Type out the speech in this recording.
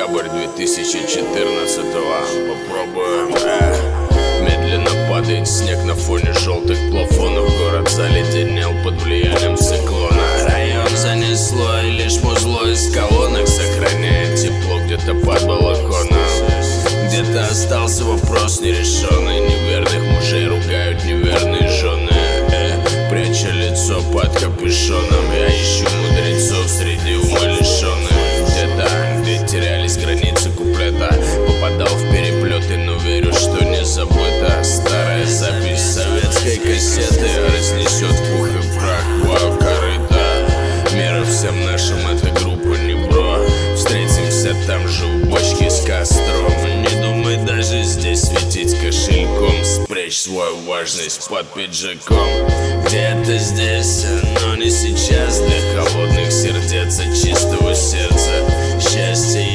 Декабрь 2014-го. Попробуем. Медленно падает снег на фоне желтых плафонов. Город заледенел под влиянием циклона. Район занесло, и лишь музло из колонок сохраняет тепло где-то под балконом. Где-то остался вопрос нерешенный. Неверных мужей ругают неверные жены, пряча лицо под капюшоном. Я ищу мудрецов среди умалишенных. Где-то, где терялись границы куплета, попадал в переплеты, но верю, что не забыто. Старая запись советской кассеты разнесет в пух и прах вау корыто. Мира всем нашим, эта группа не бро. Встретимся там же у бочки с костром. Не думай даже здесь светить кошельком. Спрячь свою важность под пиджаком. Где-то здесь, но не сейчас. Для холодных сердец, от чистого сердца счастье